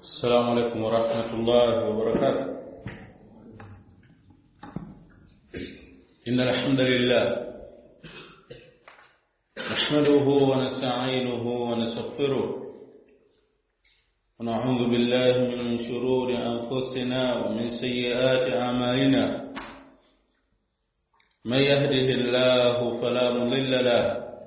السلام عليكم ورحمة الله وبركاته. إن الحمد لله نحمده ونستعينه ونستغفره ونعوذ بالله من شرور أنفسنا ومن سيئات أعمالنا. من يهده الله فلا مضل له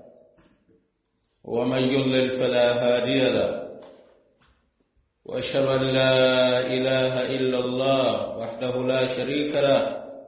ومن يضلل فلا هادي له. وأشهد أن لا إله إلا الله وحده لا شريك له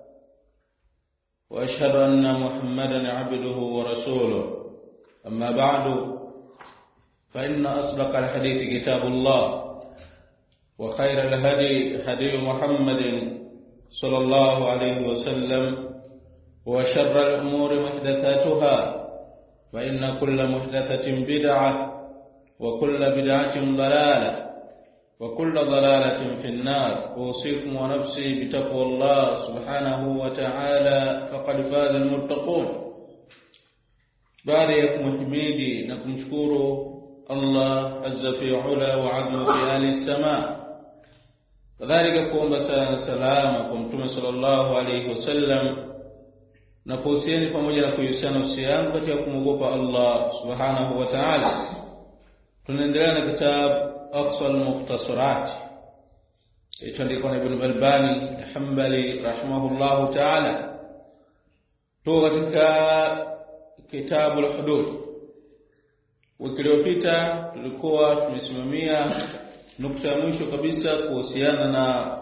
وأشهد أن محمدا عبده ورسوله. أما بعد فإن أصدق الحديث كتاب الله وخير الهدي هدي محمد صلى الله عليه وسلم وشر الأمور محدثاتها فإن كل محدثة بدعة وكل بدعة ضلالة وكل ضلالة في النار. أوصيكم ونفسي بتقوى الله سبحانه وتعالى فقد فاز المتقون. baada ya kumhimidi na kumshukuru Allah azza fi ula wa azma fi ahli samaa, kadhalika kuomba salama kwa mtume sallallahu alayhi wasallam, na kuhusieni pamoja na kuhusiana nafsi yangu katika kumwogopa Allah subhanahu wa ta'ala. Tunaendelea na kitabu أقصى المختصرات يتندقون ابن الباني الحنبلي رحمه الله تعالى. توغتك كتاب الحدود. Ukiliopita tulikuwa tumesimamia nukta ya mwisho kabisa kuhusiana na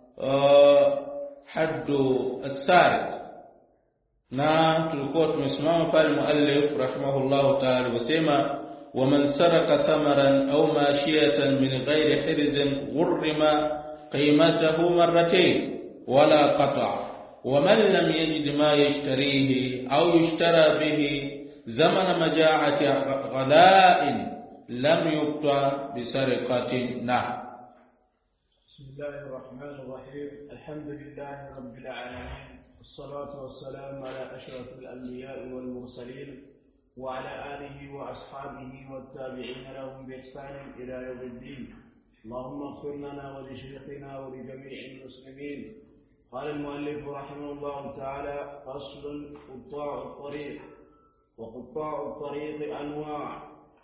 haddu as-sariq, na tulikuwa tumesimama pale muallif rahimahullahu ta'ala wasema ومن سرق ثمرا أو ماشية من غير حرز غرم قيمته مرتين ولا قطع، ومن لم يجد ما يشتريه أو يشترى به زمن مجاعة غلاء لم يقطع بسرقة. نعم. بسم الله الرحمن الرحيم. الحمد لله رب العالمين، والصلاة والسلام على أشرف الأنبياء والمرسلين وعلى آله وأصحابه والتابعين لهم بإحسان إلى يوم الدين. اللهم اغفر لنا ولشيخنا ولجميع المسلمين. قال المؤلف رحمه الله تعالى: فصل: قطاع الطريق. وقطاع الطريق أنواع،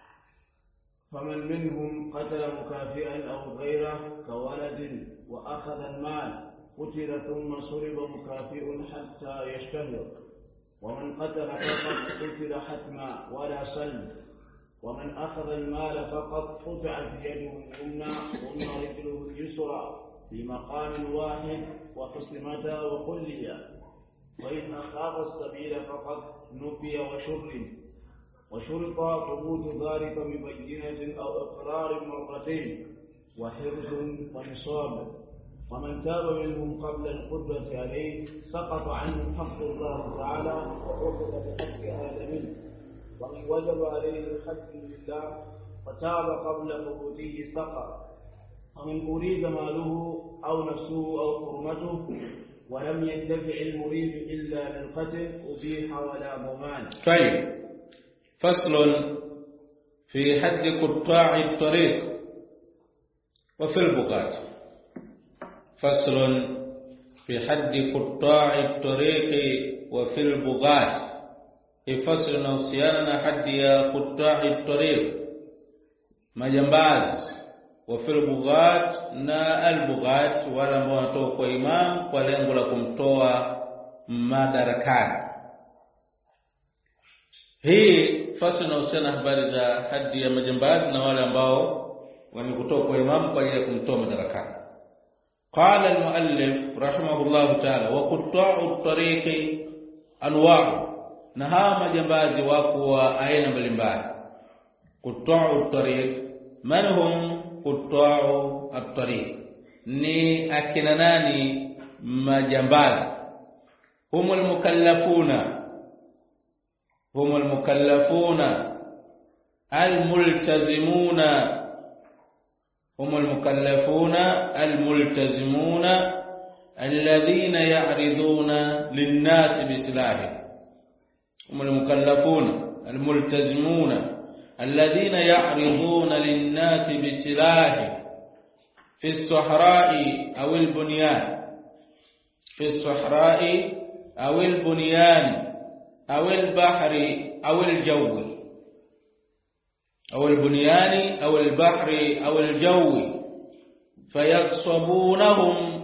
فمن منهم قتل مكافئا أو غيره كولد وأخذ المال قتل ثم صلب مكافئ حتى يشتهر، ومن قتل فقط قتل حتما ولا سلم، ومن أخذ المال فقط قطعت يده اليمنى ثم رجله اليسرى في مقام واحد وقسمتا وخليا، وإن أخاف السبيل فقط نفي وشرط ثبوت ذلك ببينة أو إقرار مرتين وحرز ونصاب. ومن تاب منهم قبل القدرة عليه سقط عنه حق الله تعالى وأخذ بحق آدم، ومن وجب عليه الحق لله فتاب قبل فوته سقط. ومن أريد ماله أو نفسه أو حرمته ولم ينتفع المريد إلا للقتل أبيح ولا ضمان. طيب، فصل في حد قطاع الطريق وفي البغاة. فصل في حد قطاع الطريق وفي البغاة. في فصل نوسيانا حد يا قطاع الطريق majambazi, وفي البغاة na البغاة wala ambao wanatoka kwa imam kwa lengo la kumtoa madarakani. Hii fasli inahusiana habari za hadi ya majambazi na wale ambao wamekutoka kwa imam kwa ajili ya kumtoa madarakani. قال المؤلف رحمه الله تعالى: وقطاع الطريق أنواع. نها majambazi wako wa aina mbalimbali. قطاع الطريق، من هم قطاع الطريق؟ ni akina nani majambazi؟ هم المكلفون الملتزمون. هم المكلفون الملتزمون الذين يعرضون للناس بسلاحهم. هم المكلفون الملتزمون الذين يعرضون للناس بسلاحهم في الصحراء أو البنيان في الصحراء أو البنيان أو البحر أو الجو أو البنيان أو البحر أو الجو فيغصبونهم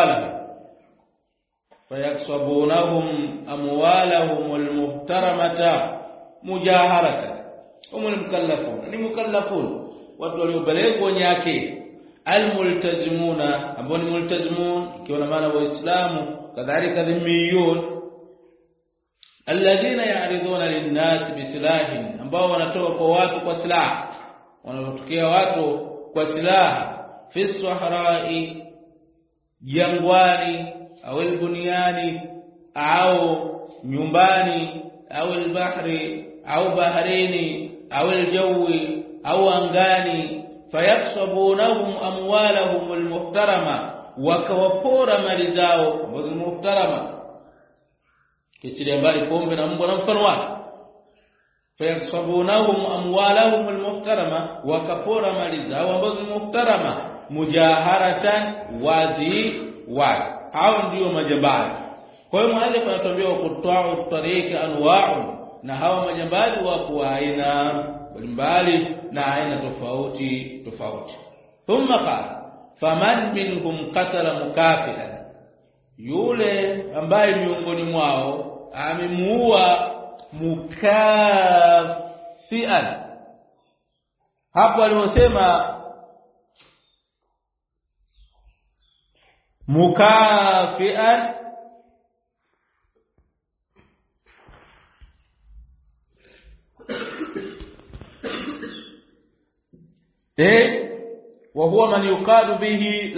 أموالهم المحترمة مجاهرة هم المكلفون watu waliobalegwa nyake almultazimuna ambao ni multazimun ikiwa na maana waislamu kadhalika dhimmiyun alladhina ya'riduna lin-nas bisilahin ambao wanatoka kwa watu kwa silaha wanatokea watu kwa silaha fi sahra'i jangwani au albuniani au nyumbani au albahri au baharini au aljawi au angani fayaksabunahum amwalahum almuhtarama wakawapora mali zao muhtarama kichilia mbali pombe na mbwa na mfano wake fayaksabunahum amwalahum almuhtarama wakapora mali zao ambazo ni muhtarama mujaharatan wazi hao ndio majambazi. Kwa hiyo muallif anatuambia kutoa tariki anwa'u na hawa majambazi wako aina mbalimbali na aina tofauti. Thumma qala faman minhum qatala mukafiran, yule ambaye miongoni mwao amemuua mukafian. Hapo aliosema mukafian وهو من يقاد به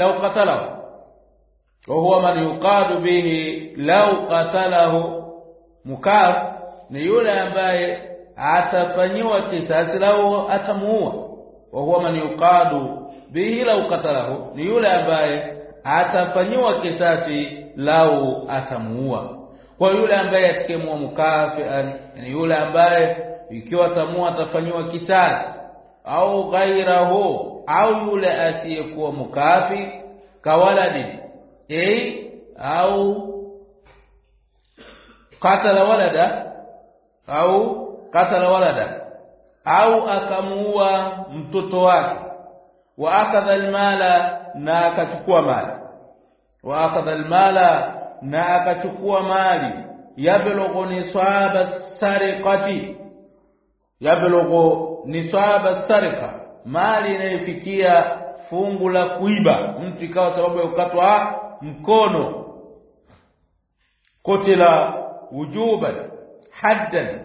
لو قتله مكاف ni yule ambaye atafanyiwa kisasi lau atamuua. وهو من يقاد به لو قتله ni yule ambaye atafanyiwa kisasi lau atamuua. Kwa yule ambaye atakemua mukafian ni yule ambaye ikiwa atamuua atafanyiwa kisasi au ghairahu au yule asiyekuwa mukafi kawaladi au qatala walada au akamuua mtoto wake wa akadha almala na akachukua mali yablughu nisaba sarika mali inayofikia fungu la kuiba mtu ikawa sababu ya kukatwa mkono kutila wujuban haddan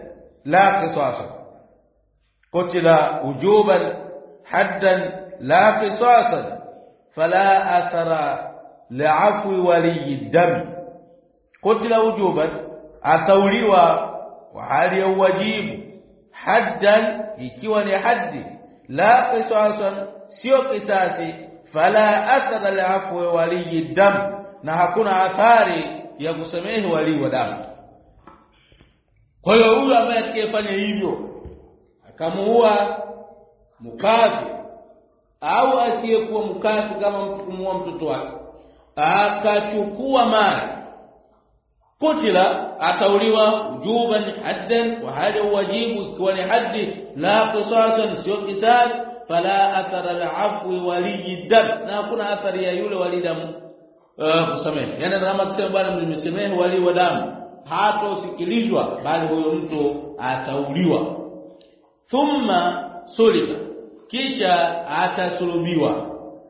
la qisasan fala athara li'afwi wali dam. Kutila wujuban atauliwa wa hali ya wajibu haddan ikiwa ni haddi la qisasan sio kisasi fala athara li'afwi wali dam na hakuna athari ya kusamehe wali wa damu. Kwa hiyo huyu ambaye atakayefanya hivyo akamuua mukafi au asiyekuwa mukafi kama mtu kumuua mtoto wake akachukua mali kutila atauliwa ujuban haddan wa hali wajibu ikiwa ni haddi la qisasan sio kisas fala athara al-afwi wali dam na hakuna athari ya yule wali damu kusamehe. Yani kama kusema bwana mlimesemehe wali wa damu hatosikilizwa bali huyo mtu atauliwa. Thumma suliba kisha atasulubiwa.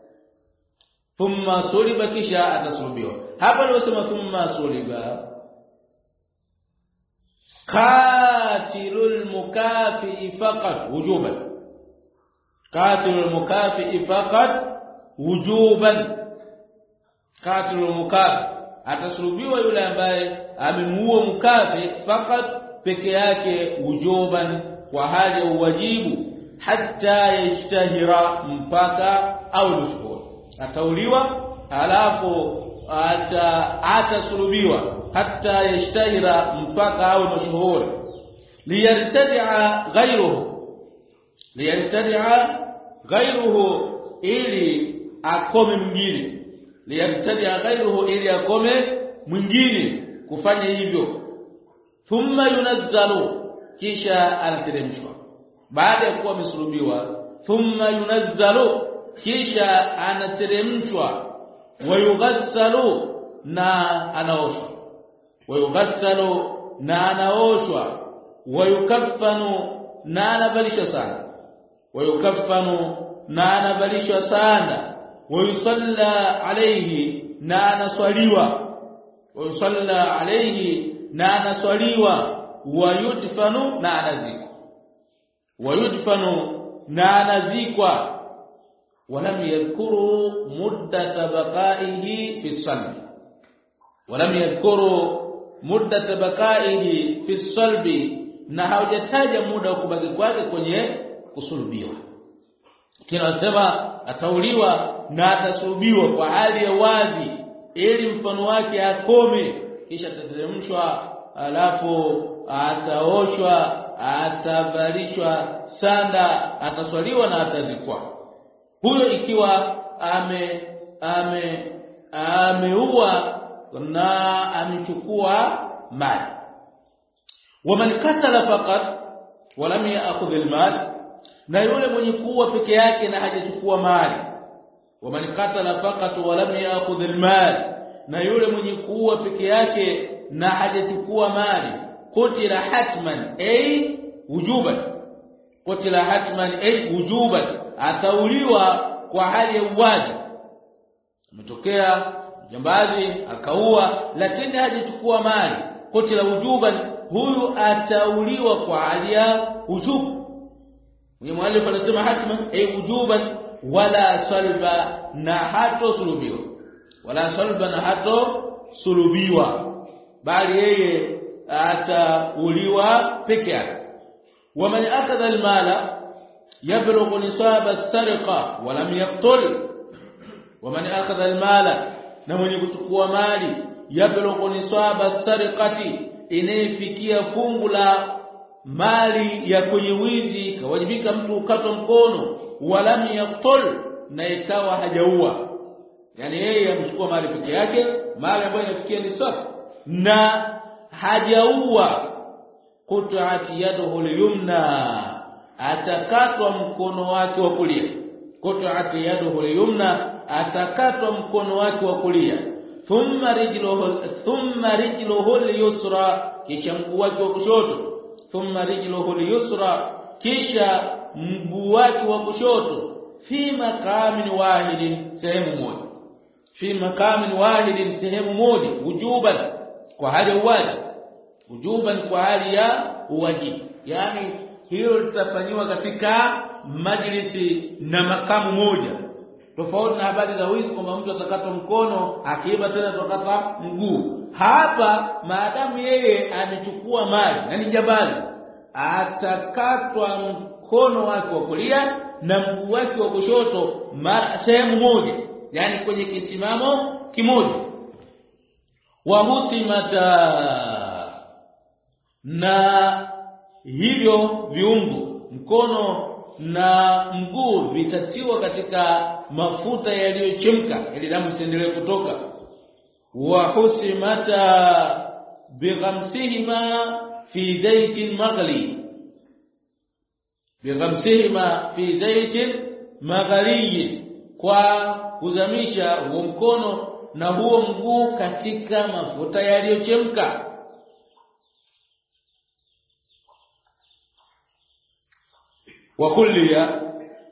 Hapa aliposema thumma suliba qatilul mukafi faqat wujuban qatilul mukafi atasulubiwa yule ambaye amemuua mukafi faqat peke yake wujuban kwa hali ya wajibu hatta yashtahira mpaka au nushur atauliwa alafu atasulubiwa hatta yashtahira mpaka au nushur liyartadi'a ghayruhu ili akome mwingine, liyabtadi ghayruhu, ili akome mwingine kufanya hivyo. Thumma yunazzalu, kisha anateremshwa baada ya kuwa amesulubiwa. Thumma yunazzalu, kisha anateremshwa. Wayughassalu, na anaoshwa. Wayughassalu, na anaoshwa. Wayukaffanu, na anavalishwa sana. Wayukaffanu, na anavalishwa sana. Wayusalla alayhi, na anaswaliwa. Wayusalla alayhi, na anaswaliwa. Wayudfanu, na anazikwa. Wayudfanu, na anazikwa. Walam yadhkuru muddata baqaihi fi salbi. Walam yadhkuru muddata baqaihi fi salbi, na hawajataja muda wa kubaki kwake kwenye kusulubiwa. Kinasema atauliwa na atasulubiwa kwa hali ya wazi, ili mfano wake akome, kisha atateremshwa, alafu ataoshwa, atavalishwa sanda, ataswaliwa na atazikwa. Huyo ikiwa ameua na amechukua mali. Waman qatala faqat wa lam ya'khudh al-mal, na yule mwenye kuua peke yake na hajachukua mali. Waman qatala faqat wa lam ya'khudh al-mal, na yule mwenye kuua peke yake na hajachukua mali. Qutila hatman ay wujuban. Qutila hatman ay wujuban, atauliwa kwa hali ya uwazi. Umetokea jambazi akaua lakini hajachukua mali, qutila wujuban, huyu atauliwa kwa hali ya wujubu. Mwenye mwalifu anasema hatman ay wujuban, wala salba, na hato sulubiwa. Wala salba, na hato sulubiwa, bali yeye atauliwa peke yake. Waman akhadha al-mala yablughu nisaba as-sariqa wa lam yaqtul. Waman akhadha al-mala, na mwenye kuchukua mali, yablughu nisaba as-sariqati, inayefikia fungu la mali ya kwenye wizi, kawajibika mtu ukatwa mkono. Wa lam yaqtul, na ikawa hajaua, yani yeye amechukua mali peke yake, mali ambayo inafikia nisab na hajaua. Qut'at yaduhu al-yumna, atakatwa mkono wake wa kulia. Qut'at yaduhu al-yumna, atakatwa mkono wake wa kulia. Thumma rijluhu al-yusra, kisha mguu wake wa kushoto. Thumma rijluhu al-yusra, kisha mguu wake wa kushoto. Fi maqamin wahidin, sehemu moja. Fi maqamin wahidin, sehemu moja. Wujuban, kwa hali ya uwaji. Wujuban, kwa hali ya uwajibu. Yani hilo litafanywa katika majlisi na makamu moja, tofauti na habari za wizi kwamba mtu atakatwa mkono, akiiba tena atakata mguu. Hapa maadamu yeye amechukua mali na ni jabali, atakatwa mkono wake wa kulia na mguu wake wa kushoto sehemu moja, yani kwenye kisimamo kimoja. Wahusimata, na hivyo viungo, mkono na mguu, vitatiwa katika mafuta yaliyochemka ili damu isiendelee kutoka. Wahusimata bighamsihima fi zaitin maghli. Bighamsihima fi zaitin maghli, kwa kuzamisha huo mkono na huo mguu katika mafuta yaliyochemka. Wa kulliya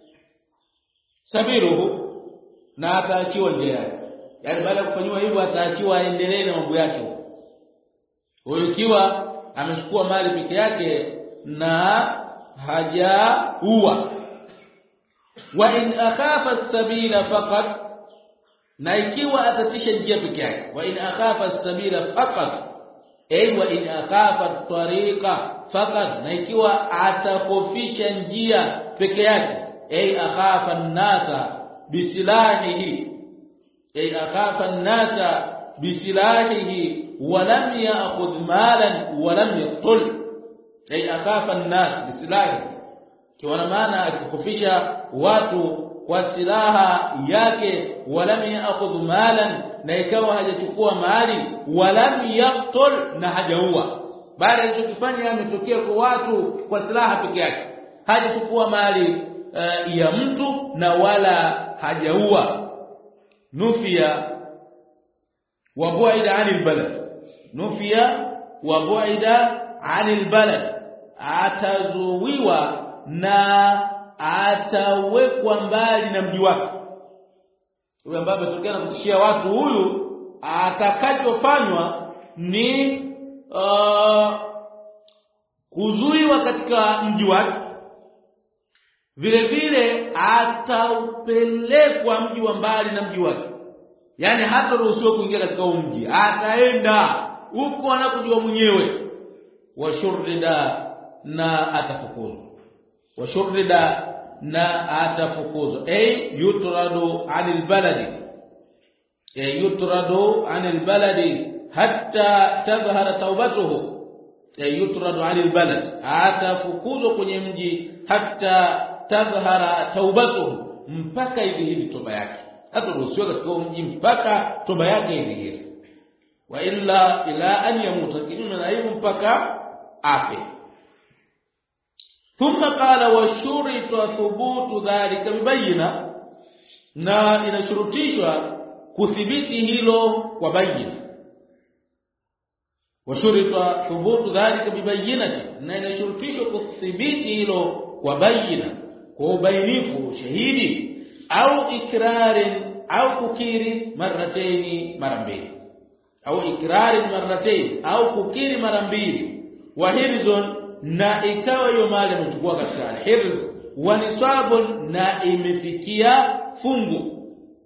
sabiruhu, na ataachiwa njia yake, yani baada ya kufanywa hivyo ataachiwa aendelee na mambo yake. Huyo ikiwa amechukua mali peke yake na hajaua. Wa in akhafa as-sabila faqat, na ikiwa atatisha njia peke yake. Wa in akhafa as-sabila faqat, ay wa in akhafa at-tariqa faqat, na ikiwa atakofisha njia peke yake. Ay akhafa an-nasa bisilahihi, ay akhafa an-nasa bisilahihi wa lam ya'khudh malan wa lam yaqtul. Ay akhafa an-nas bisilahihi, kwa maana akikofisha watu kwa silaha yake, walam ya'khudh malan, na ikawa hajachukua mali, walam yaqtul, na hajaua. Baada ya kufanya ametokea kwa watu kwa silaha peke yake, hajachukua mali ya mtu na wala hajaua. Nufia wa bu'ida 'anil balad, nufia wa bu'ida 'anil balad, atazuiwa na atawekwa mbali na mji wake. Huyo ambaye ametokea na kutishia watu, huyu atakachofanywa ni kuzuiwa katika mji wake, vile vile ataupelekwa mji wa mbali na mji wake, yani hata ruhusiwa kuingia katika mji, ataenda huko anakojua mwenyewe. Washurida, na atafukuzwa. Washurida, na atafukuzwa, yutradu 'anil baladi, yutradu 'anil baladi hatta tadhhara taubatuhu, yutradu 'anil balad, atafukuzwa kwenye mji, hatta tadhhara taubatuhu, mpaka idhihiri toba yake. Hataruhusiwa katika mji mpaka toba yake idhihiri. Wa ila an yamuta, kinyume na hivyo mpaka afe. Thumma qala washurita thubutu dhalika bibayina, na inashurutishwa kuthibiti hilo kwa bayina. Washurita thubutu dhalika bibayinati, na inashurutishwa kuthibiti hilo kwa bayina, kwa ubainifu, shahidi, au ikrarin, au kukiri marrataini, mara mbili, au ikrarin marrataini, au kukiri mara mbili. Wa hirzun, na ikawa hiyo mali amechukua katika hirz, wa nisabun, na imefikia fungu.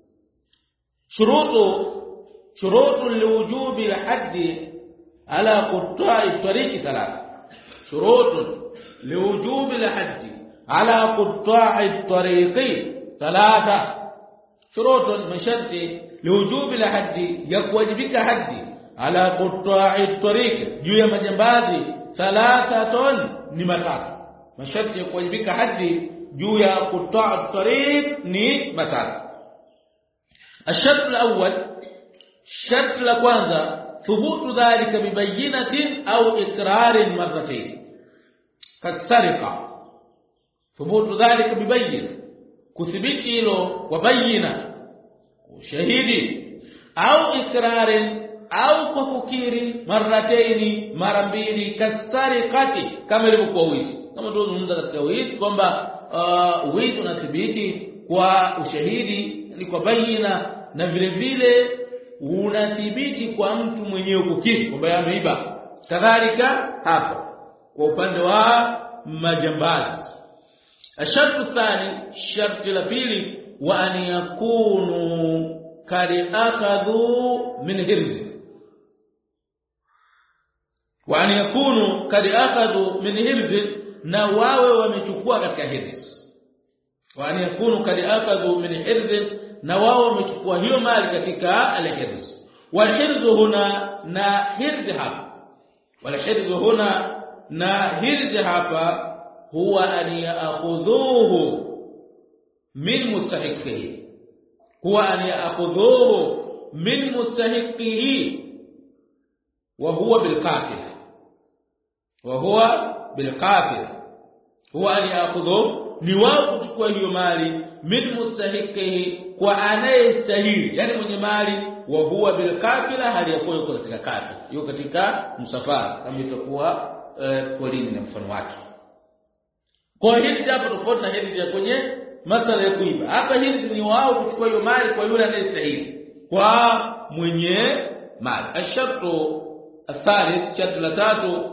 shurutu liwujubi alhaddi ala quta'i tariqi thalatha, shurutu liwujubi alhaddi ala quta'i tariqi thalatha, shurutu masharti liwujubi alhaddi, yakuwajibika haddi, ala quta'i tariqi, juu ya majambazi, thalathatun, ni matatu. Masharti ya kuwajibika haddi juu ya quta'i tariq ni matatu. الشرط الأول، الشرط الأول ثبوت ذلك ببينة أو إقرار مرتين كالسرقة. ثبوت ذلك ببينة، كثبت له وبينة وشهيد، أو إقرار أو كفكير مرتين مرمبيل كالسرقة، كما يلقوا ويز، كما تقول من ذلك ويز kwamba wizi unathibiti kwa ushahidi, ni kwa bayina, na vile vile unathibiti kwa mtu mwenyewe kukiri kwamba ameiba. Kadhalika hapo kwa upande wa majambazi. Ashartu thani, sharti la pili, wa an yakunu kari akhadhu min hirzi, wa an yakunu kari akhadhu min hirzi, na wawe wamechukua katika hirzi. Wa an yakunu kari akhadhu min hirzi, na wao wamechukua hiyo mali katika al-hirz. Wal-hirzu huna, na hirzi hapa, wal-hirzu huna, na hirzi hapa, huwa an ya'khudhuhu min mustahiqihi, huwa an ya'khudhuhu min mustahiqihi, wa huwa bil-qatil, wa huwa bil-qatil, huwa an ya'khudhuhu, ni wao kuchukua hiyo mali, min mustahiqihi, kwa anayestahili, yani mwenye mali, wa huwa bil kafila, hali yakuwa yuko katika kafila, yuko katika msafara, kama itakuwa polini na mfano wake. Kwa hili jambo tofauti na hili ya kwenye masala ya kuiba. Hapa hili ni wao kuchukua hiyo mali kwa yule anayestahili, kwa mwenye mali. Ashartu athalith, shartu la tatu,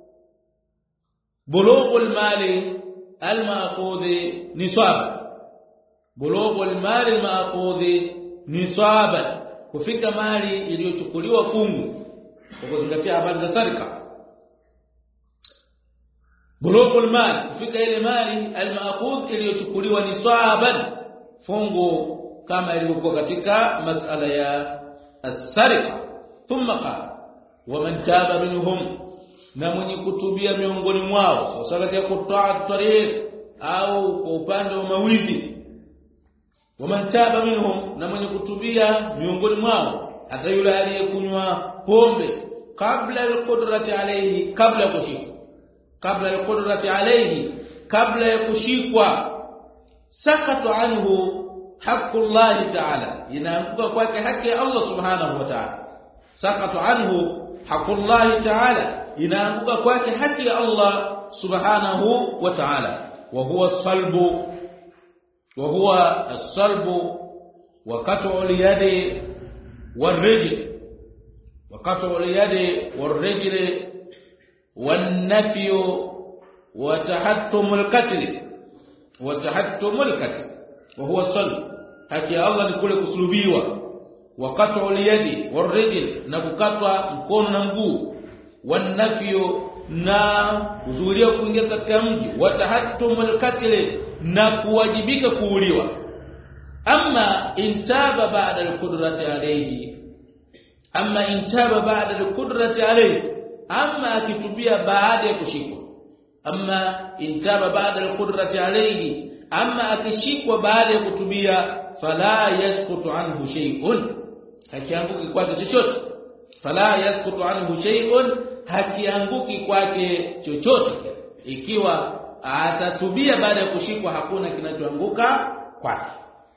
bulughul mali al-ma'khudhi nisaban, bulughul mali al-ma'khudhi nisaban, kufika mali iliyochukuliwa fungu, kwa kuzingatia habari za sarika. Bulughul mali, kufika ile mali al-ma'khudh iliyochukuliwa nisaban, fungu, kama ilivyokuwa katika masala ya as-sarika. Thumma qala wa man taba minhum, na mwenye kutubia miongoni mwao, sawa katika kutoa tariq au kwa upande wa mawizi, waman taba minhum, na mwenye kutubia miongoni mwao, hata yule aliyekunywa pombe kabla al-qudrati alayhi, kabla ya kushikwa, kabla al-qudrati alayhi, kabla ya kushikwa, sakatu anhu haqqullahi ta'ala, inaanguka kwake haki ya Allah subhanahu wa ta'ala. Sakatu anhu haqqullahi ta'ala, inaanguka kwake haki ya Allah subhanahu wa ta'ala. Wa huwa as-salbu, wa huwa as-salbu wa qat'u al-yadi wal-rijl, wa qat'u al-yadi wal-rijl wan-nafyu wa tahattum al-qatl, wa tahattum al-qatl, wa huwa as-salb, haki ya Allah ni kule kusulubiwa, wa qat'u al-yadi wal-rijl, na kukatwa mkono na mguu, wan-nafyu, na kuzuiliwa kuingia katika mji, wa tahattum al-qatl, na kuwajibika kuuliwa. Amma intaba ba'da al-qudrati alayhi, amma intaba ba'da al-qudrati alayhi, amma akitubia baada ya kushikwa, amma intaba ba'da al-qudrati alayhi, amma akishikwa baada ya kutubia, fala yasqutu anhu shay'un, hakianguki kwake chochote. Fala yasqutu anhu shay'un, hakianguki kwake chochote. Ikiwa atatubia baada ya kushikwa, hakuna kinachoanguka kwake.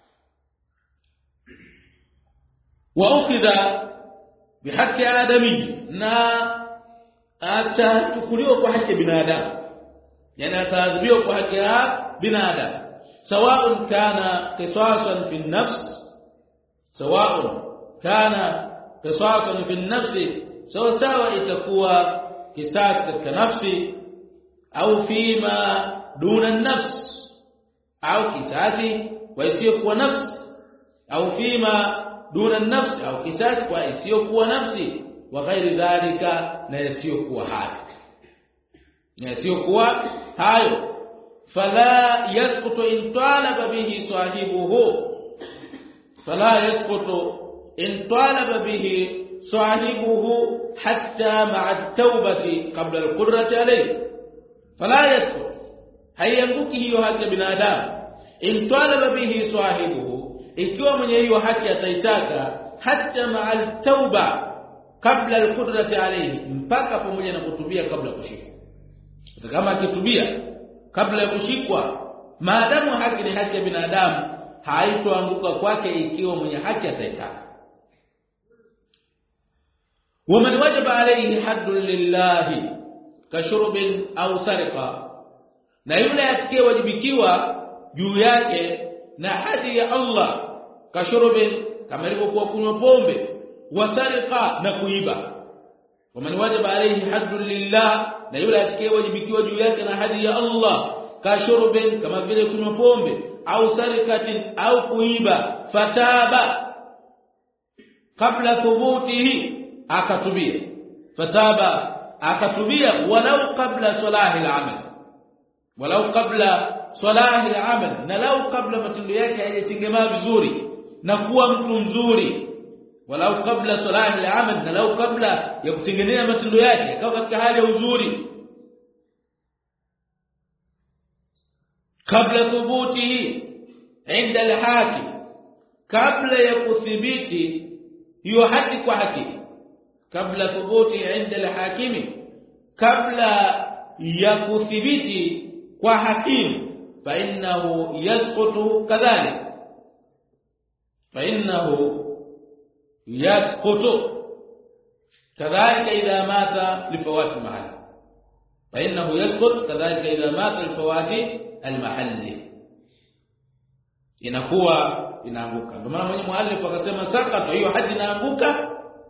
Wa ukidha bihaqi adami, na atachukuliwa kwa haki ya binadamu, yani ataadhibiwa kwa haki ya binadamu. Sawa'un kana qisasan fi an-nafs, sawa'un kana qisasan fi an-nafs, sawa itakuwa kisasi katika nafsi, au fima duna an-nafs, au kisasi kwa isiyokuwa nafsi, au fima duna an-nafs, au kisasi kwa isiyokuwa nafsi, wa ghairi dhalika, na isiyokuwa hayo, na isiyokuwa hayo. Fala yasqutu in talaba bihi sahibuhu, fala yasqutu in talaba bihi sahibuhu hatta ma'a at-taubati qabla al-qudrati alayhi. Fala yasqutu, haianguki hiyo haki ya binadamu, in talaba bihi sahibuhu, ikiwa mwenye hiyo haki ataitaka, hatta ma'a at-tauba qabla al-qudrati alayhi, mpaka pamoja na kutubia kabla ya kushikwa. Kama akitubia kabla ya kushikwa, maadamu haki ni haki ya binadamu, haitoanguka kwake ikiwa mwenye haki ataitaka. Waman wajaba alayhi haddun lillahi kashurbin au sariqa, na yule atakayewajibikiwa juu yake na hadi ya Allah, kashurbin, kama ilivyokuwa kunywa pombe, wa sariqa, na kuiba. Waman wajaba alayhi haddun lillah, na yule atakayewajibikiwa juu yake na hadi ya Allah, kashurbin, kama vile kunywa pombe, au sarikatin, au kuiba, fataba kabla thubutihi, akatubia, fataba, akatubia, walau kabla salahi al-amal, walau kabla salahi al-amal, na lau kabla matendo yake hayatengemaa vizuri na kuwa mtu mzuri, walau kabla salahi al-amal, na lau kabla ya kutengeneza matendo yake akawa katika hali ya uzuri, kabla thubutihi inda al-hakim, kabla ya kuthibiti hiyo haki kwa haki, kabla thubuti inda al-hakimi, kabla ya kuthibiti kwa hakimu, fa innahu yasqutu kadhalik, fa innahu yasqutu kadhalika idha mata lifawati al-mahall, fa innahu yasqut kadhalika idha mata lifawati al-mahall, inakuwa inaanguka. Ndio maana mwenye muallif akasema sakata, hiyo haji inaanguka.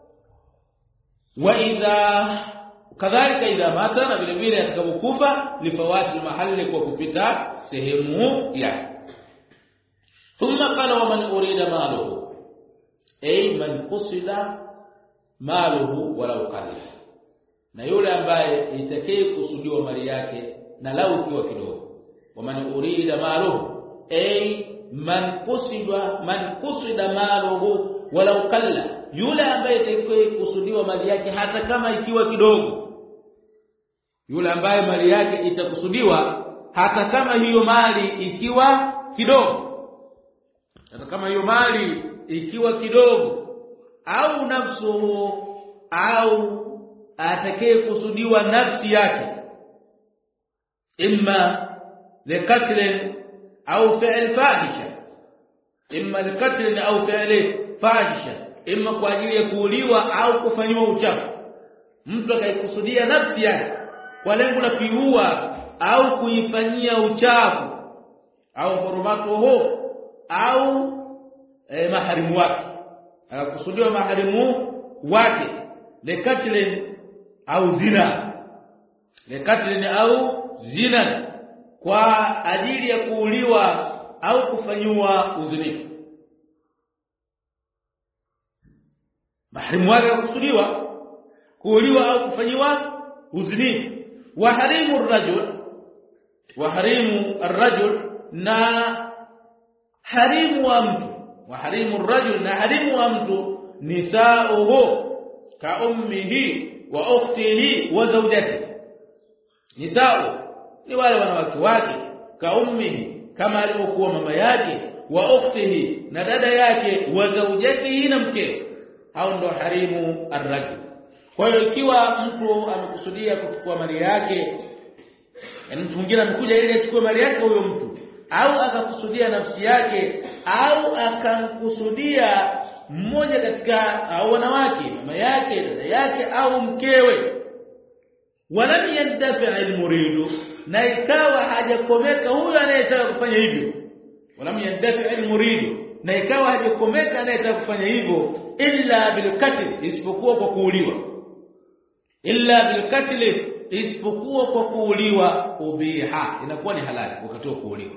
Wa idha kadhalika idha mata, na vile vile atakapokufa, lifawati al-mahall, kwa kupita sehemu yake. Thumma qala wa man urida maluhu, ay man qusida maluhu walau qalla, na yule ambaye itakaye kusudiwa mali yake na lau ikiwa kidogo. Wa man urida maluhu, ay man qusida maluhu walau qalla, yule ambaye itakaye kusudiwa mali yake hata kama ikiwa kidogo, yule ambaye mali yake itakusudiwa hata kama hiyo mali ikiwa kidogo. hata kama hiyo mali ikiwa kidogo, au nafsuhu, au atakayekusudiwa nafsi yake, imma liqatl au fi'l fahisha, imma liqatl au fi'l fahisha, imma kwa ajili ya kuuliwa au kufanywa uchafu. Mtu akaikusudia nafsi yake kwa lengo la kuiua au kuifanyia uchafu, au hurumatuhu, au maharimu wake, akakusudiwa maharimu wake, liqatl au zina, liqatl au zina, kwa ajili ya kuuliwa au kufanywa uzinifu. Maharimu wake akakusudiwa kuuliwa au kufanywa uzinifu. Wa harimu ar-rajul, na harimu wa mtu, wa harimu ar-rajul, na harimu wa mtu, nisauhu ka ummihi wa ukhtihi wa zawjatihi. Nisau ni wale wanawake wake, ka ummihi, kama alivyokuwa mama yake, wa ukhtihi, na dada yake, wa zawjatihi, na mke. Hao ndio harimu ar-rajul. Kwa hiyo ikiwa mtu amekusudia kuchukua mali yake, yani mtu mwingine amekuja ili achukue mali yake huyo mtu, au akakusudia nafsi yake, au akamkusudia mmoja katika au wanawake, mama yake, dada yake, au mkewe, walam yandafi al-muridu, na ikawa hajakomeka huyo anayetaka kufanya hivyo, walam yandafi al-muridu, na ikawa hajakomeka anayetaka kufanya hivyo, illa bilqatl, isipokuwa kwa kuuliwa, illa bilqatl, isipokuwa kwa kuuliwa, ubiha, inakuwa ni halali wakati wa kuuliwa.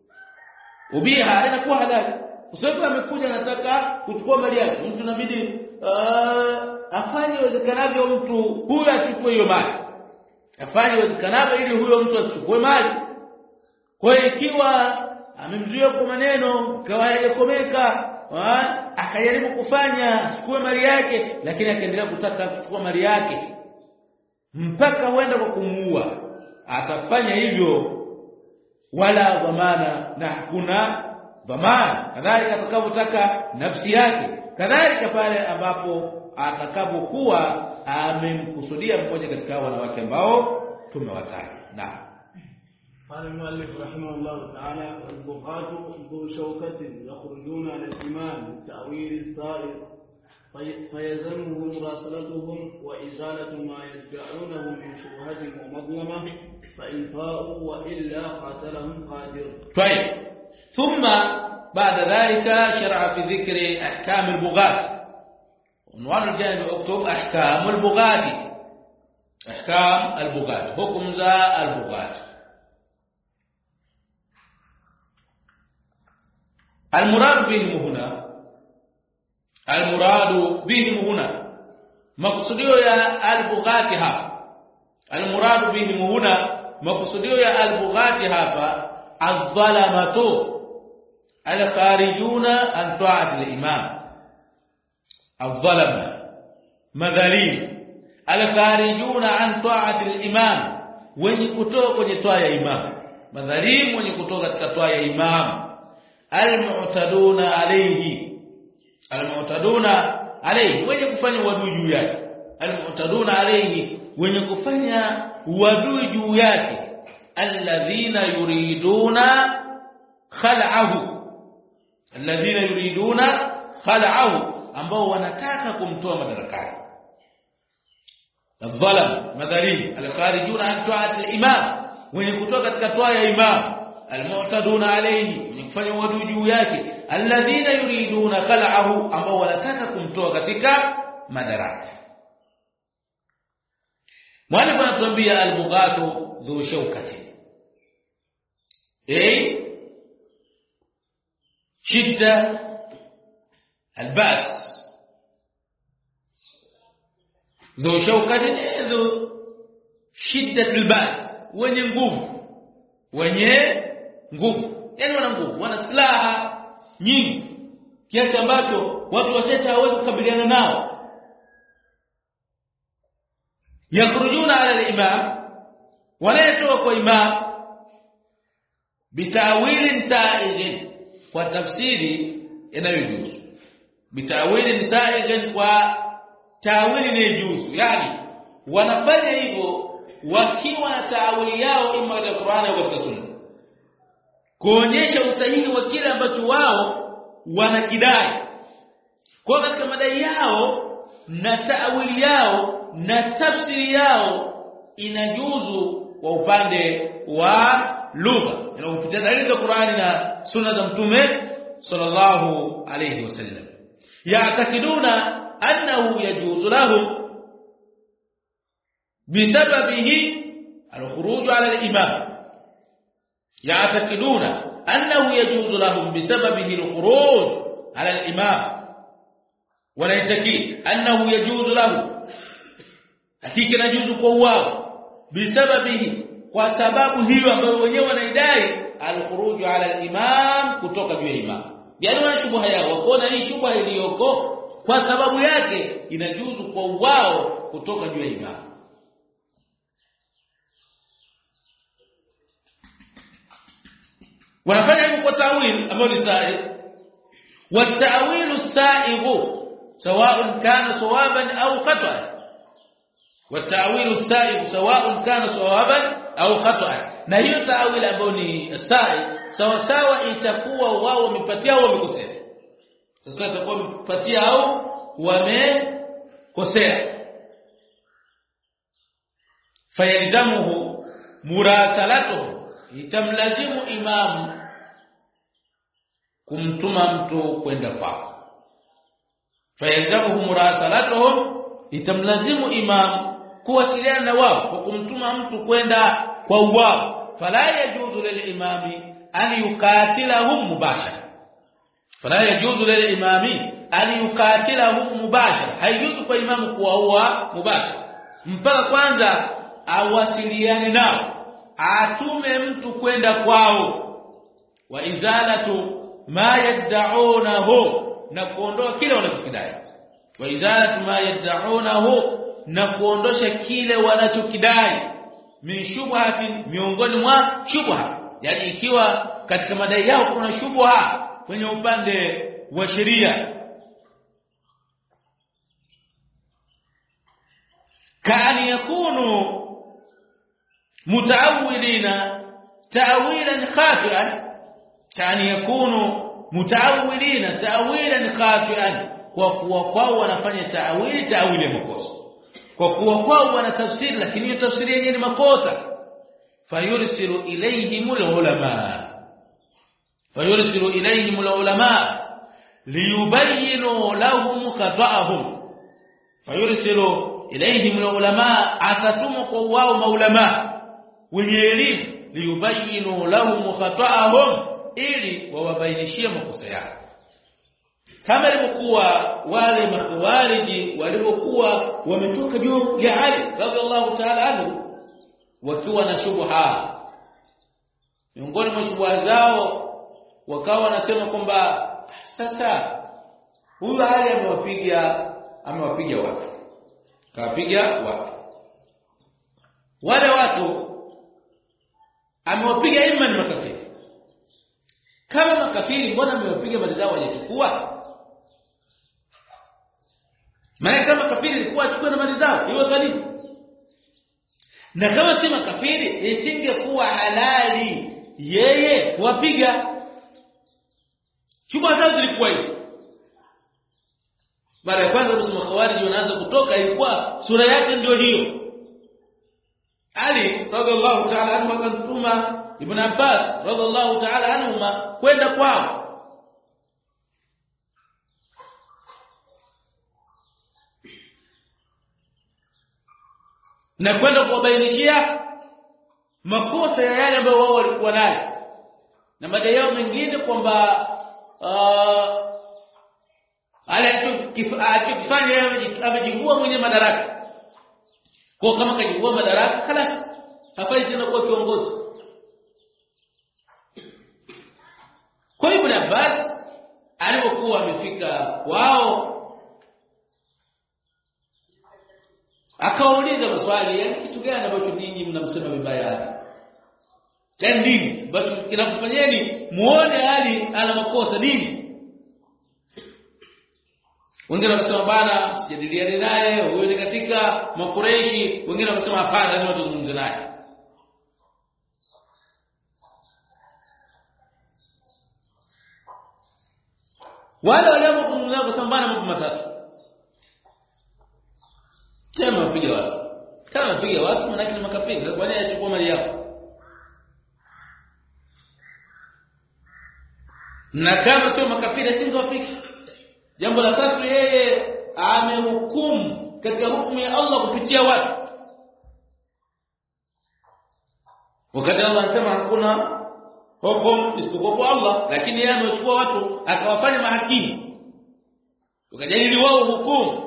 Ubiha inakuwa halali kwa sababu amekuja anataka kuchukua mali yake. Mtu inabidi afanye uwezekanavyo mtu huyo achukue hiyo mali, afanye uwezekanavyo ili huyo mtu asichukue mali. Kwa hiyo ikiwa amemzuia kwa maneno, ikawa hajakomeka, akajaribu kufanya achukue mali yake, lakini akaendelea kutaka kuchukua mali yake mpaka huenda kwa kumuua, atafanya hivyo wala dhamana, na hakuna dhamana. Kadhalika atakapotaka nafsi yake, kadhalika pale ambapo atakapokuwa amemkusudia mmoja katika wanawake ambao tumewataja. Naam. قال المؤلف رحمه الله تعالى: والبغاة ذو شوكة يخرجون على الإمام بالتأويل الصائر فيلزمهم مراسلتهم وإزالة ما يدعونه من شبهة ومظلمة، فإن فاءوا وإلا قاتلهم قادر. طيب، ثم بعد ذلك شرع في ذكر أحكام البغاة. عنوان الجانب اكتب أحكام البغاة. أحكام البغاة، حكم ذا البغاة. المراد بهم هنا، المراد بهم هنا مقصوديو يا البغاة هapa، المراد بهم هنا مقصوديو يا البغاة hapa الظلمة الخارجون عن طاعة الإمام. الظلمة madhalim الخارجون عن طاعة الإمام، wenye kutoka kwenye toa ya imam. Madhalim wenye kutoka katika toa ya imam. Al-mu'taduna alayhi, al-mu'taduna alayhi, wenye kufanya uadui juu yake. Al-mu'taduna alayhi, wenye kufanya uadui juu yake. Alladhina yuriduna khal'ahu, alladhina yuriduna khal'ahu, ambao wanataka kumtoa madarakani. Adh-dhalam madhalim al-kharijuna an ta'ati al-imam, wenye kutoka katika toa ya imam. Al-mu'taduna alayhi, wenye kufanya uadui juu yake. Alladhina yuriduna khal'ahu, ambao wanataka kumtoa katika madaraka. Mwalimu anatuambia al-bughatu dhu shawkati, shidda al-ba's. Dhu shawkati dhu shiddat al-ba's, wenye nguvu, wenye nguvu, yani wana nguvu, wana silaha nyingi kiasi ambacho watu wachache hawawezi kukabiliana nao. Yakhrujuna ala al-imam, wanatoka kwa imam, bitawilin sa'idin, kwa tafsiri inayojuzu bitawili sa'igan kwa tawili inayojuzu yani wanafanya hivyo wakiwa na tawili yao ima ya Qur'ani au katika Sunna kuonyesha usahihi wa kile ambacho wao wanakidai kwa katika madai yao na tawili yao na tafsiri yao inajuzu kwa upande wa lugha inayopitia dalili za Qur'ani na Sunna za Mtume sallallahu alayhi wasallam ya'takiduna annahu yajuzu lahum bisababihi al-khuruj 'ala al-imam ya'takiduna annahu yajuzu lahum bisababihi al-khuruj 'ala al-imam wala yatakid annahu yajuzu lahum hakika inajuzu kwa wao bisababihi kwa sababu hiyo ambayo wenyewe wanaidai al-khuruj 'ala al-imam kutoka juu ya imam yani wana shubha yao wakoona hii shubha iliyoko kwa sababu yake inajuzu kwa wao kutoka juu ya imam wanafanya hivyo kwa tawil ambayo ni sahihi wa ta'wilu sa'igu سواء كان صوابا أو خطأ والتأويل السائغ سواء كان صوابا أو خطأ na hiyo taawili ambayo ni sa'i sawa sawa itakuwa wao wamepatia au wamekosea sasa itakuwa wamepatia au wamekosea fayalzamuhu murasalatuhu itamlazimu imam kumtuma mtu kwenda kwao fayalzamuhu murasalatuhum itamlazimu imam kuwasiliana na wao kwa kumtuma mtu kwenda kwa wao fala yajuzu lilimami an yuqatilahum mubashara fala yajuzu lilimami an yuqatilahum mubashara haijuzu kwa imamu kuwaua mubashara mpaka kwanza awasiliane nao atume mtu kwenda kwao wa izalatu ma yad'unahu na kuondoa kile wanachokidai wa izalatu ma yad'unahu na kuondosha kile wanachokidai min shubhatin miongoni mwa shubha yani ikiwa katika madai yao kuna shubha kwenye upande wa sheria kaani yakunu mutaawilina ta'wilan khati'an kaani yakunu mutaawilina ta'wilan khati'an kwa kuwa kwao wanafanya ta'wili makosa kwa kuwa kwao wana tafsiri lakini hiyo tafsiri yenyewe ni makosa fayursilu ilayhim ulama liyubayyinu lahum khata'ahum fayursilu ilayhim ulama atatumu kwa wao maulama wenye elimu liyubayyinu lahum khata'ahum ili wawabainishie makosa yao kama ilivyokuwa wale makhawariji walivyokuwa wametoka juu ya Ali radhiallahu ta'ala anhu wakiwa na shubha miongoni mwa shubha zao wakawa wanasema kwamba sasa huyu Ali amewapiga watu kawapiga watu wale watu amewapiga imani makafiri kama makafiri mbona amewapiga mali zao hajachukua maana kama kafiri ilikuwa achukue na mali zao hiyo dhalimu na kama si makafiri isingekuwa halali yeye kuwapiga shubha zao zilikuwa hizo baada ya kwanza rusema khawarij wanaanza kutoka ilikuwa sura yake ndio hiyo Ali radhiallahu ta'ala anhu akantuma Ibn Abbas radhiallahu ta'ala anhuma kwenda kwao na kwenda kuwabainishia makosa ya yale ambayo wao walikuwa nayo na madai yao mengine kwamba alichokifanya amejivua mwenye madaraka kwa kama kajivua madaraka khalas hafai tena kuwa kiongozi kwa hivyo Ibn Abbas alipokuwa amefika wao akauliza maswali yani kitu gani ambacho ninyi mnamsema vibaya yani nini basi kinakufanyeni muone Ali ana makosa nini Wengine wakasema bana sijadiliane naye, huyo ni katika Makureishi. Wengine wakasema hapana, lazima tuzungumze naye. Wale waliomzungumza kusema bana mambo matatu. Sema piga watu. Kama piga watu maana ni makafiri. Kwa nini achukua mali yao? Na kama sio makafiri asingewafika. Jambo la tatu, yeye amehukumu katika hukumu ya Allah kupitia watu. Wakati Allah anasema hakuna hukumu isipokuwa kwa Allah, lakini yeye amechukua watu akawafanya mahakimu. Wakajadili wao hukumu.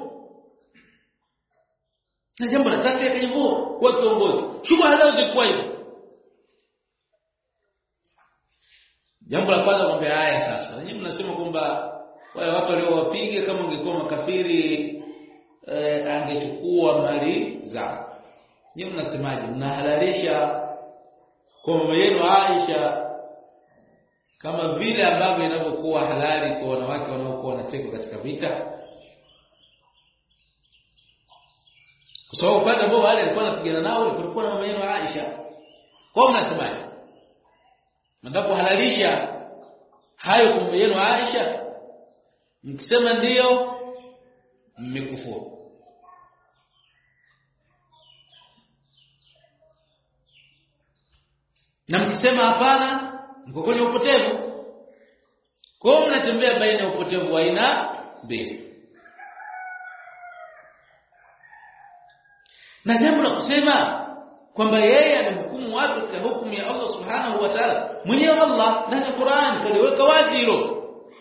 Na jambo la tatu yakajivua kwa kiongozi. Shubha zao zilikuwa hivyo. Jambo la kwanza kwamba haya sasa. Nyinyi mnasema kwamba wale watu waliowapiga kama ungekuwa makafiri angechukua mali zao. Nyinyi mnasemaje? Mnahalalisha kwa mama yenu Aisha kama vile ambavyo inavyokuwa halali kwa wanawake wanaokuwa wanatekwa katika vita? Kwa sababu upande ambao wale walikuwa wanapigana nao kulikuwa na mama yenu Aisha. Kwa mnasemaje? Mnataka kuhalalisha hayo kwa mama yenu Aisha? Mkisema ndio mmekufuru. Na mkisema hapana mko kwenye upotevu. Kwa hiyo mnatembea baina ya upotevu wa aina mbili. Na jambo la kusema kwamba yeye anahukumu watu katika hukumu ya Allah Subhanahu wa Ta'ala, mwenyewe Allah ndani ya Qur'an kaliweka wazi hilo.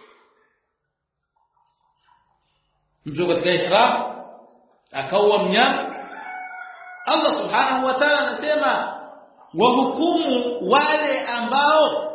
Mtu katika ihram akaua mnyama, Allah Subhanahu wa Ta'ala anasema wahukumu wale ambao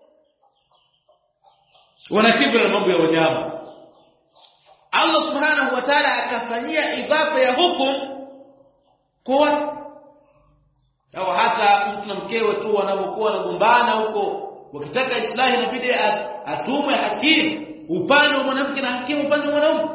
wanakibra mambo ya wanyama. Allah Subhanahu wa Ta'ala akafanyia idhafa ya hukumu kwa au hata mtu na mkewe tu wanapokuwa wanagombana huko, wakitaka islahi inabidi atumwe hakimu upande wa mwanamke na hakimu upande wa mwanaume.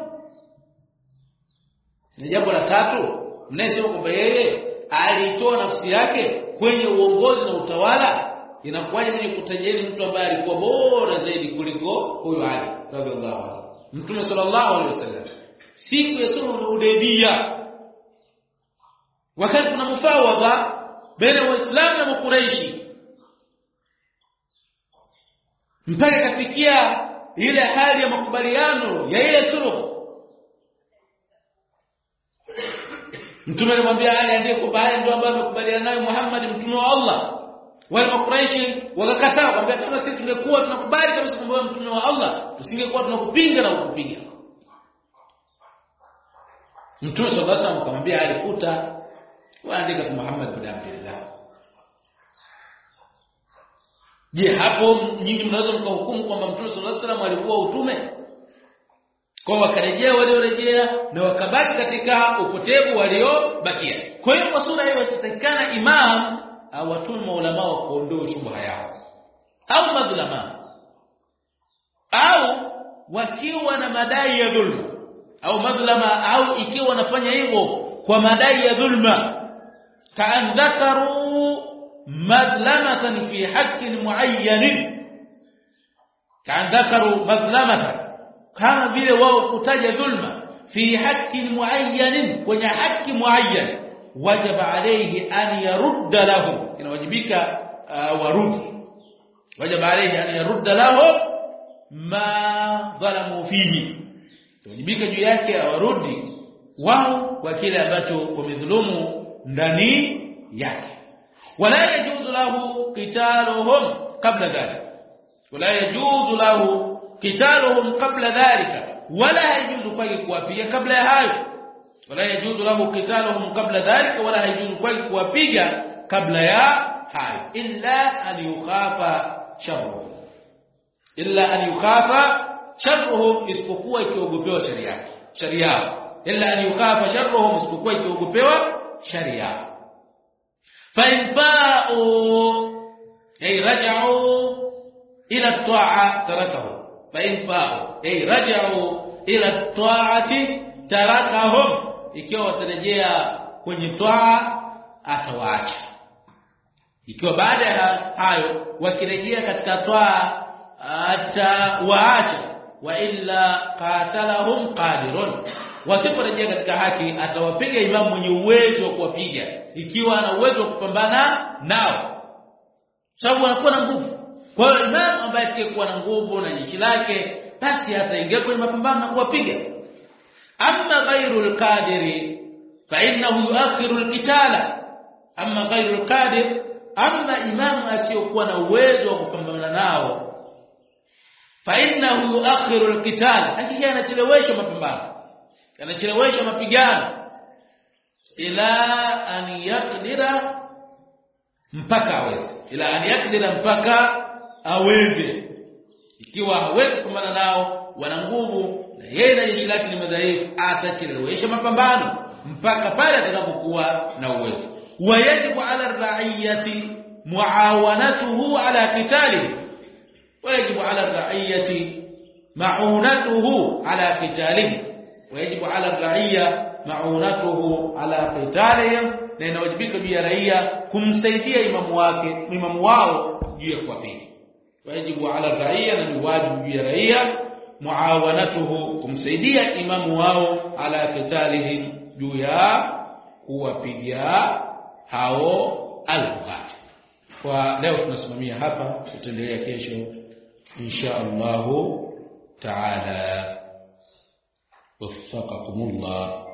Ni jambo la tatu, mnasema kwamba yeye alitoa nafsi yake kwenye uongozi na utawala. Inakuwaje mwenye kutajiri mtu ambaye alikuwa bora zaidi kuliko huyo Ali radhiallahu anhu? Mtume sallallahu alaihi wasallam siku ya sulhu Hudaybiyah, wakati kuna mufawadha baina ya Waislamu na Makuraishi, mpaka kafikia ile hali ya makubaliano ya ile sulhu, Mtume alimwambia Ali andike kwa haya ndio ambayo amekubaliana nayo Muhammad mtume wa Allah. Wale Makuraishi wakakataa, wakamwambia kama sisi tungekuwa tunakubali kabisa kwamba mtume wa Allah, tusingekuwa tunakupinga na kukupiga. Mtume sallallahu alaihi wasallam akamwambia Ali, futa waandika kwa Muhammad bin Abdullah. Je, hapo nyinyi mnaweza mkahukumu kwamba Mtume sallallahu alaihi wasallam alikuwa utume? Kwa wakarejea waliorejea na wakabaki katika upotevu waliobakia. Kwa hiyo kwa sura hiyo itatakikana imam au watu maulama wa kuondoa shubha yao au madhlama, au wakiwa na madai ya dhulma au madhlama, au ikiwa wanafanya hivyo kwa madai ya dhulma, كأن ذكروا مظلمة في حق معين، كأن ذكروا مظلمة كما vile wao kutaja dhulma fi haqqin muayyan, kwenye haki muayyan, wajaba alayhi an yarudda lahu, inawajibika warudi, wajaba alayhi an yarudda lahu ma dhalamu fihi, inawajibika juu yake warudi wao kwa kile ambacho wamedhulumu ndani yake. Wala yajuzu lahu qitaluhum qabla dhalika, wala yajuzu lahu qitaluhum qabla dhalika, wala yajuzu kwake kuwapiga kabla ya hayo. Wala yajuzu lahu qitaluhum qabla dhalika, wala yajuzu kwake kuwapiga kabla ya hayo, illa an yukhafa sharruhum, illa an yukhafa sharruhum, isipokuwa ikiogopewa sharia, illa an yukhafa sharruhum, isipokuwa ikiogopewa sharia. Fa in fa'u ay raja'u ila at-ta'a tarakahu, fa in fa'u ay raja'u ila taati tarakahum, ikiwa watarejea kwenye taa atawaacha. Ikiwa baada ya hayo wakirejea katika taa atawaacha, wa illa qatalahum qadirun, wasiporejea katika haki atawapiga imamu mwenye uwezo wa kuwapiga, ikiwa ana uwezo wa kupambana nao, sababu anakuwa na nguvu. Kwa hiyo imamu ambaye atakayekuwa na nguvu na jeshi lake, basi ataingia kwenye mapambano na kuwapiga. Amma ghayrul qadiri fa innahu yuakhiru al-qitala, amma ghayrul qadir, amma imamu asiyokuwa na uwezo wa kupambana nao, fa innahu yuakhiru al-qitala, hakika anachelewesha mapambano, anachelewesha mapigano, ila an yaqdira, mpaka aweze, ila an yaqdira, mpaka aweze. Ikiwa hawezi kupambana nao, wana nguvu na yeye na jeshi lake ni madhaifu, atachelewesha mapambano mpaka pale atakapokuwa na uwezo. Wajibu ala ar-ra'iyati muawanatuhu ala qitalihi, wajibu ala ar-ra'iyati ma'unatuhu ala qitalihi, wajibu ala ar-ra'iyya ma'unatuhu ala qitalihim, na inawajibika juu ya raia kumsaidia imamu wao juu ya kuwapiga. Wajibu ala ar-ra'iyya, na ni wajibu juu ya raia muawanatuhu, kumsaidia imamu wao ala qitalihim, juu ya kuwapiga hao al-bughat. Kwa leo tunasimamia hapa, tutaendelea kesho insha Allah taala. Waffaqakumullah.